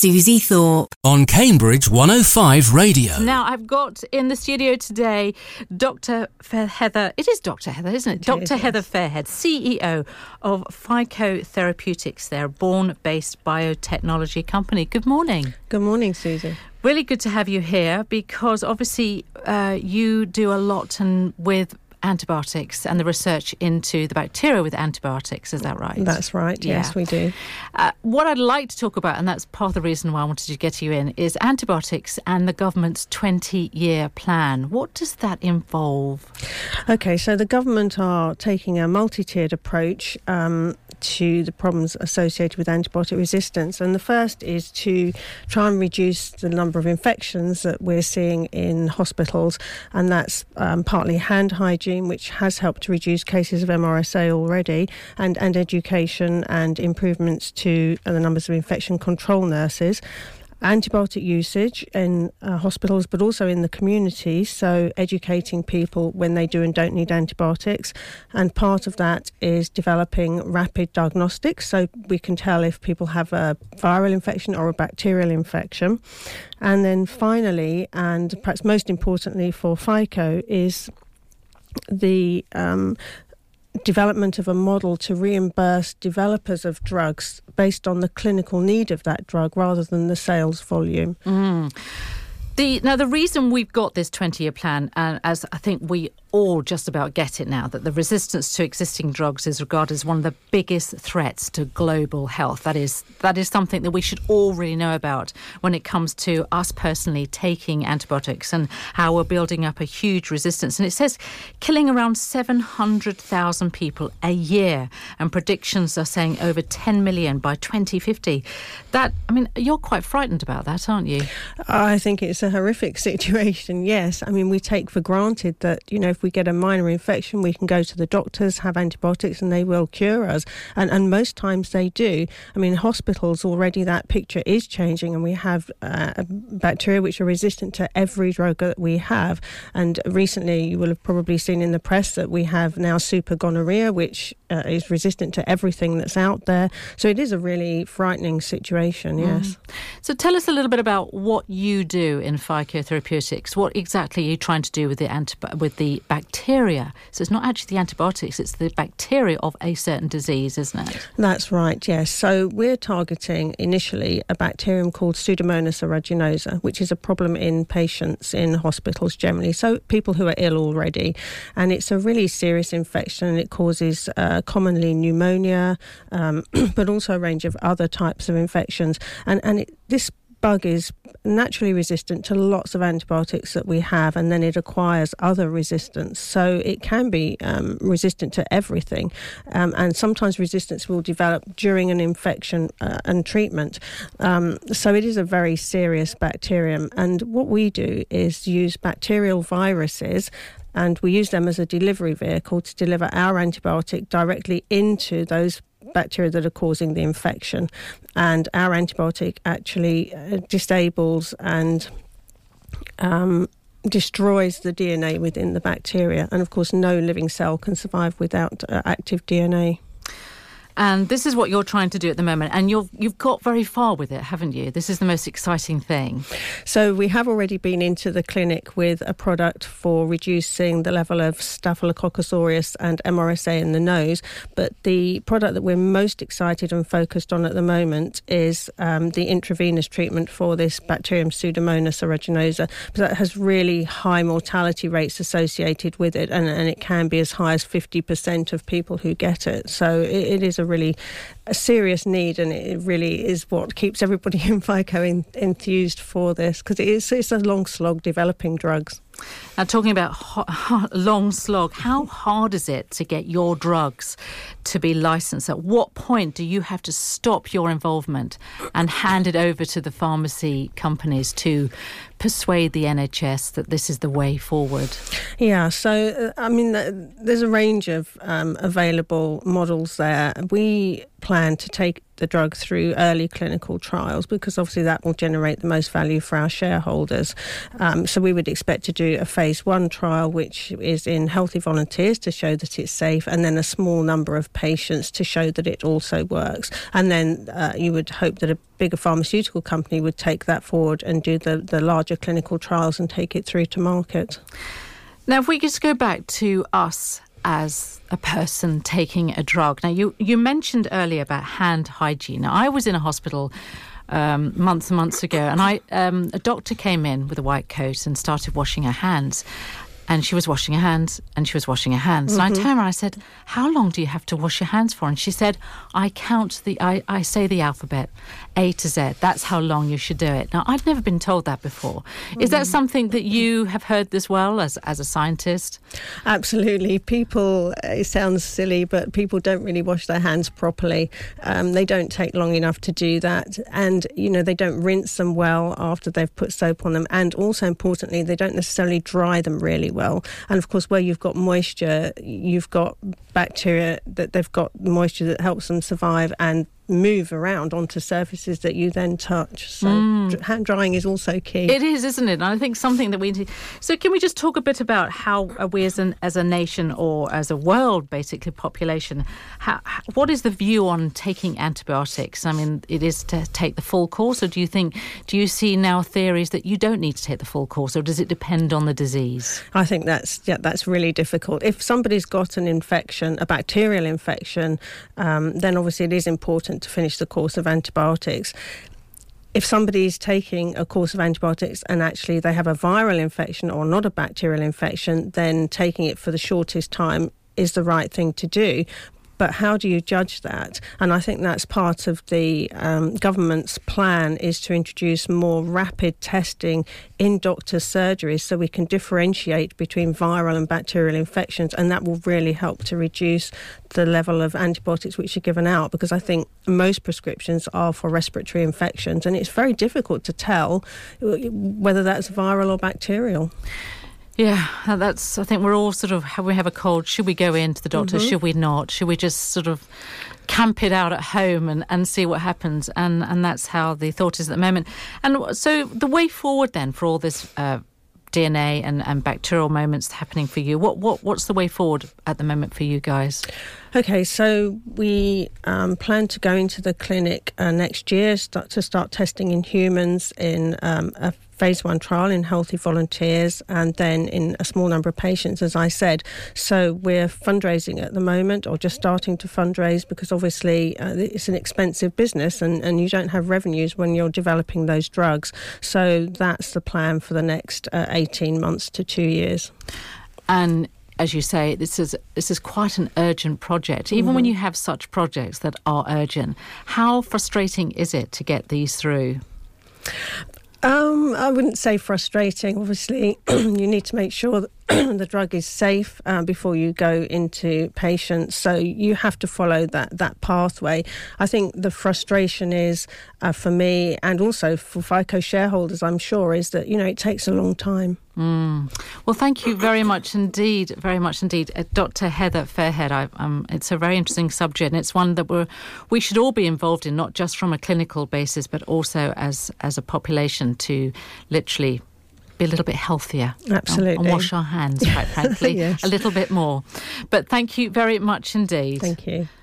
Susie Thorpe. On Cambridge 105 Radio. Now, I've got in the studio today Dr. Heather. It is Dr. Heather, isn't it? Dr. Heather Fairhead, CEO of Phyco Therapeutics. They're a Bourne-based biotechnology company. Good morning. Good morning, Susie. Really good to have you here because obviously you do a lot with antibiotics and the research into the bacteria with antibiotics. Is that right? That's right. Yes, we do. What I'd like to talk about, and that's part of the reason why I wanted to get you in, is antibiotics and the government's 20-year plan. What does that involve? Okay, so the government are taking a multi-tiered approach to the problems associated with antibiotic resistance. And the first is to try and reduce the number of infections that we're seeing in hospitals. And that's partly hand hygiene, which has helped to reduce cases of MRSA already, and education and improvements to the numbers of infection control nurses. Antibiotic usage in hospitals, but also in the community, so educating people when they do and don't need antibiotics. And part of that is developing rapid diagnostics, so we can tell if people have a viral infection or a bacterial infection. And then finally, and perhaps most importantly for Phyco, is the development of a model to reimburse developers of drugs based on the clinical need of that drug rather than the sales volume. Now, the reason we've got this 20-year plan, as I think we all just about get it now, that the resistance to existing drugs is regarded as one of the biggest threats to global health. That is something that we should all really know about when it comes to us personally taking antibiotics and how we're building up a huge resistance. And it says killing around 700,000 people a year, and predictions are saying over 10 million by 2050. You're quite frightened about that, aren't you? I think it's a horrific situation, yes. We take for granted that, if we get a minor infection, we can go to the doctors, have antibiotics, and they will cure us. And most times they do. In hospitals already that picture is changing, and we have bacteria which are resistant to every drug that we have. And recently you will have probably seen in the press that we have now super gonorrhea, which is resistant to everything that's out there. So it is a really frightening situation, yes. So tell us a little bit about what you do in Phyco Therapeutics. What exactly are you trying to do with the bacteria? So it's not actually the antibiotics, it's the bacteria of a certain disease, isn't it? That's right, yes. So we're targeting initially a bacterium called Pseudomonas aeruginosa, which is a problem in patients in hospitals generally, so people who are ill already. And it's a really serious infection, and it causes commonly pneumonia, but also a range of other types of infections. And this bug is naturally resistant to lots of antibiotics that we have, and then it acquires other resistance. So it can be resistant to everything, and sometimes resistance will develop during an infection and treatment. So it is a very serious bacterium, and what we do is use bacterial viruses, and we use them as a delivery vehicle to deliver our antibiotic directly into those bacteria that are causing the infection. And our antibiotic actually disables and destroys the DNA within the bacteria. And of course, no living cell can survive without active DNA. And this is what you're trying to do at the moment. And you've got very far with it, haven't you? This is the most exciting thing. So we have already been into the clinic with a product for reducing the level of Staphylococcus aureus and MRSA in the nose. But the product that we're most excited and focused on at the moment is the intravenous treatment for this bacterium Pseudomonas aeruginosa, because that has really high mortality rates associated with it, and it can be as high as 50% of people who get it. So it is a serious need, and it really is what keeps everybody in Phyco enthused for this, because it's a long slog developing drugs. Now, talking about long slog, how hard is it to get your drugs to be licensed? At what point do you have to stop your involvement and hand it over to the pharmacy companies to persuade the NHS that this is the way forward? Yeah, so, there's a range of available models there. We plan to take the drug through early clinical trials, because obviously that will generate the most value for our shareholders. So we would expect to do a phase 1 trial, which is in healthy volunteers to show that it's safe, and then a small number of patients to show that it also works. And then you would hope that a bigger pharmaceutical company would take that forward and do the larger clinical trials and take it through to market. Now, if we just go back to us as a person taking a drug. Now, you mentioned earlier about hand hygiene. Now, I was in a hospital months and months ago, and a doctor came in with a white coat and started washing her hands. And she was washing her hands, and she was washing her hands. And I turned around and I said, how long do you have to wash your hands for? And she said, I say the alphabet, A to Z. That's how long you should do it. Now, I'd never been told that before. Is that something that you have heard as well as a scientist? Absolutely. It sounds silly, but people don't really wash their hands properly. They don't take long enough to do that. And, they don't rinse them well after they've put soap on them. And also, importantly, they don't necessarily dry them really well. And of course, where you've got moisture, you've got bacteria that they've got moisture that helps them survive and move around onto surfaces that you then touch. So hand drying is also key. It is, isn't it? And I think something that we need to... So can we just talk a bit about how we as a nation or as a world, basically, population, what is the view on taking antibiotics? I mean, it is to take the full course, or do you see now theories that you don't need to take the full course, or does it depend on the disease? I think that's really difficult. If somebody's got an infection, a bacterial infection, then obviously it is important to finish the course of antibiotics. If somebody's taking a course of antibiotics and actually they have a viral infection or not a bacterial infection, then taking it for the shortest time is the right thing to do. But how do you judge that? And I think that's part of the government's plan, is to introduce more rapid testing in doctors' surgeries so we can differentiate between viral and bacterial infections, and that will really help to reduce the level of antibiotics which are given out, because I think most prescriptions are for respiratory infections, and it's very difficult to tell whether that's viral or bacterial. Yeah, I think we're all sort of, we have a cold, should we go in to the doctor, should we not? Should we just sort of camp it out at home and see what happens? And that's how the thought is at the moment. And so the way forward then for all this DNA and bacterial moments happening for you, what's the way forward at the moment for you guys? Okay, so we plan to go into the clinic next year, start testing in humans in a phase 1 trial in healthy volunteers, and then in a small number of patients, as I said. So we're fundraising at the moment, or just starting to fundraise, because obviously it's an expensive business and you don't have revenues when you're developing those drugs. So that's the plan for the next 18 months to 2 years. And as you say, this is quite an urgent project. Even when you have such projects that are urgent, how frustrating is it to get these through? I wouldn't say frustrating. Obviously, you need to make sure that the drug is safe before you go into patients. So you have to follow that pathway. I think the frustration is, for me and also for FICO shareholders, I'm sure, is that, it takes a long time. Well, thank you very much indeed, Dr. Heather Fairhead. It's a very interesting subject, and it's one that we should all be involved in, not just from a clinical basis, but also as a population, to literally be a little bit healthier. Absolutely. And wash our hands, quite frankly, yes. a little bit more. But thank you very much indeed. Thank you.